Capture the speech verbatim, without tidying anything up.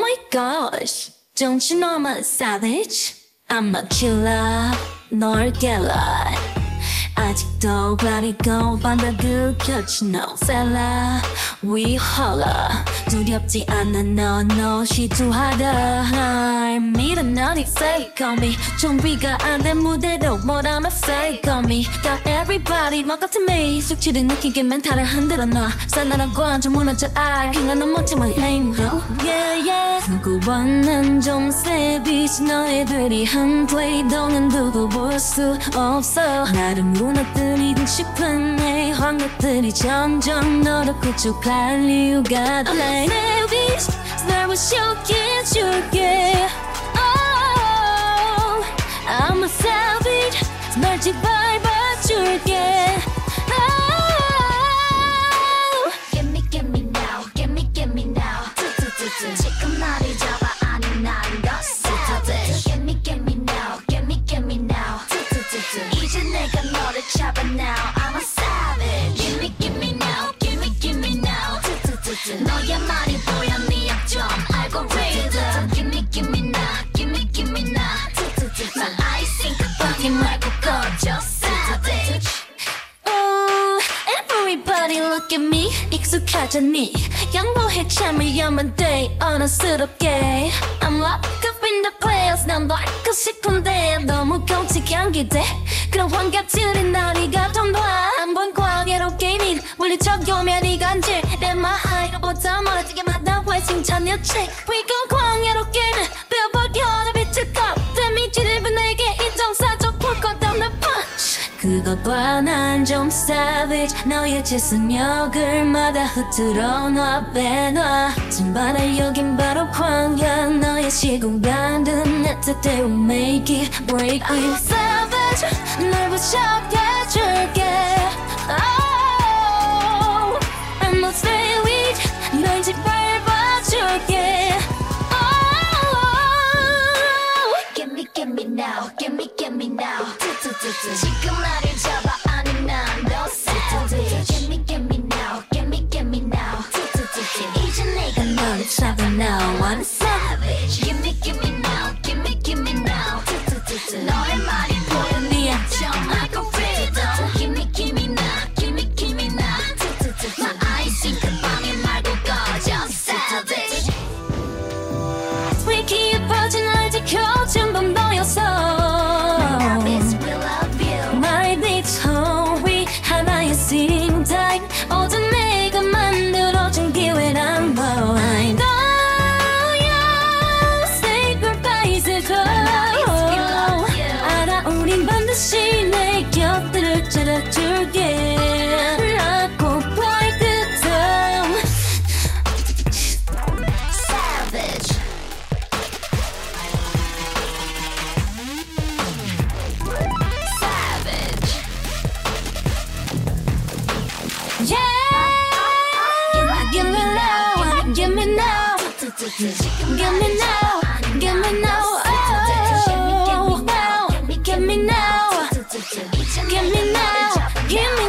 my gosh, don't you know I'm a savage? I'm a killer, 널 깨라. 아직도 가리고 반짝을 켜지 no fella. We holla. 두렵지 않아 너 너 시도하다. 날 믿어 너니 fake on me. 준비가 안 된 무대도 뭐라면 fake on me. Got everybody 막 같은 me. 숙취를 느끼게 멘탈을 흔들어 놔. 싸늘한 관중 무너져 알. 그냥 멋짐을 lame bro. Yeah yeah. 누구와는 좀 savage. 너희들이 한 play 동안 두고 볼 수 없어. 나름 무너뜨리고 싶은 내 환각들이 점점 너를 구축할 이유가 돼. Savage, 널 쇼케해줄게. Oh, I'm a savage, 널 짓밟아줄게. Oh, Get me, get me now, get me, get me now. 지금 나를 잡아 아니 난 더 savage. Get me, get me now, get me, get me now. 이제 내가 너를 잡아 now. I'm a savage. Give me, give me now, give me, give me now. 너의 말이 보여 네 약점 알고리즘. Give me, give me now, give me, give me now. 난 아이싱 급하게 말고 꺼져 savage. oh, everybody look at me. 익숙하잖니. 양보해 참으려면 돼 어른스럽게. I'm locked up in the place. 난 놔고 싶은데 너무 끔찍한 기대. 그런 환각들이 나리가 좀 봐. 한번 광야로 게임인 물리적이면 이간질. 내 마이로보다 멀어지게 만나 왜 칭찬이었지. We go 광야로 게임을 빼어버려 빛을 컵. 데미지를 내게 인정사적 볼것 없는 punch. 그것과 난 좀 savage. 너의 짓은 역을마다 흐트러 놔 빼놔. 증발해 여긴 바로 광야. 너의 시공간은 내 뜻대로 make it break. I'm savage. 널 부셔해줄게. Oh, I'm a savage. 널 짓밟아줄게. Oh, Get me, get me now, get me, get me now. 지금 나를 잡아 아니 난 더 savage. Get me, get me now, get me, get me now. 이제 내가 너를 잡아 now. I'm a savage. Give me, give me now, give me, give me now. 너의 말이 보여 네 약점 알고리즘. Give me, give me now, give me, give me now. 나 아이싱 급하게 말고 꺼져 savage. 위기에 빠진 날 지켜준 건 너였어. Nervous, we love you. My big story 하나의 scene type. 어제 내가 만들어준 기회란 걸 I know you say goodbye to go. 알아 우린 반드시 내 곁들을 찾아줄게. 라고 발끝함 Savage. Savage. Yeah, give me now, give me now, give me now, give me now, oh, wow, give me now, give me now, give me